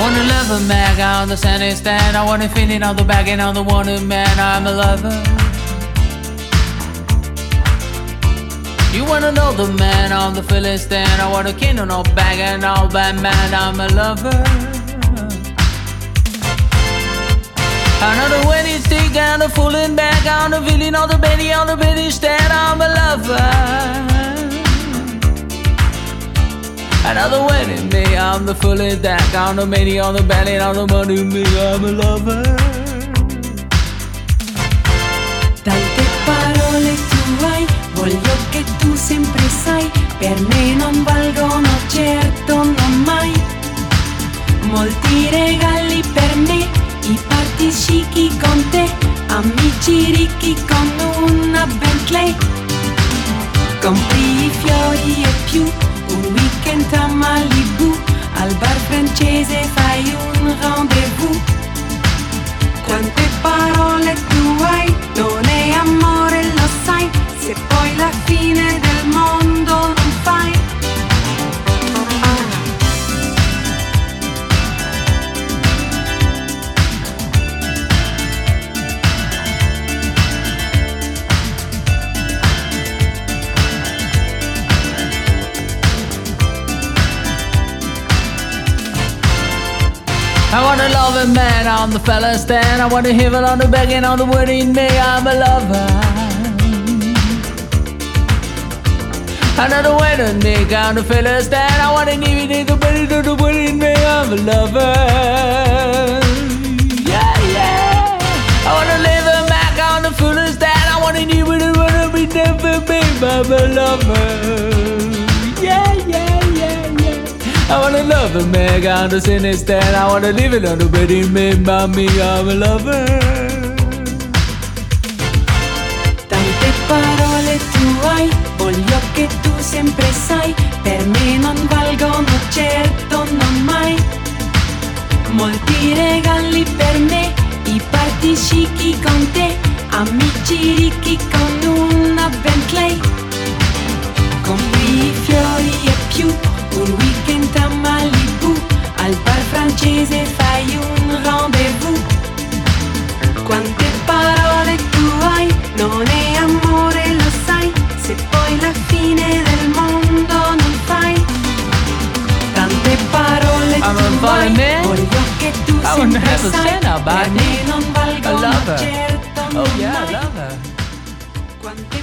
wanna love a man on the sunny stand. I wanna feel it on the back and on the wanted man. I'm a lover. You wanna know the man on the Philistine. I wanna king on no bag and all bad man. I'm a lover. Another wedding stick and a fooling back on the feeling on the belly stand. I'm a lover. Another wedding me, I'm the fooling back on the many on the belly on the money me. I'm a lover. Tante parole tu hai, voglio che tu sempre sai, per me non valgono certo non mai. Molti regali per me, i party chic con te, amici ricchi con una Bentley. Compri i fiori e più, un weekend a Malibu, al bar francese fai un rendezvous. Quante parole tu hai, non è amore lo sai, se poi la fine del mondo non fai. I wanna love a man on the fella stand. I wanna hear it on the back and on the wedding me. I'm a lover. Another wedding me on the fella stand. I wanna give it the wedding me. I'm a lover. Yeah, yeah. I wanna live a Mac on the fella stand. I wanna give it the wanna be never be. I'm a lover. Yeah, yeah, yeah, yeah. I wanna love a man on the cine stand. I wanna live it on the wedding me, mommy, I'm a lover. Tante parole tu hai, voglio che tu sempre sai, per me non valgono certo non mai. Molti regali per me, i party chic con te, amici ricchi con una Bentley. Compri i fiori e più, un weekend a Malibu, al bar francese fai un rendezvous. Quante parole tu hai, non è amore lo sai, se poi la fine del mondo non fai. Tante parole tu hai, voglio che tu sempre sai, per me non valgono certo non mai. Oh yeah, I love her. Quante